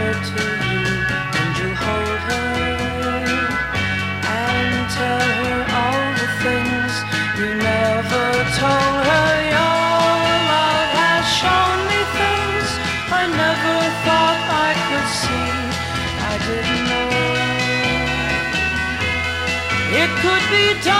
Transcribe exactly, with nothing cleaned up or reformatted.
her to you and you hold her and tell her all the things you never told her. Your love has shown me things I never thought I could see. I didn't know it could be done.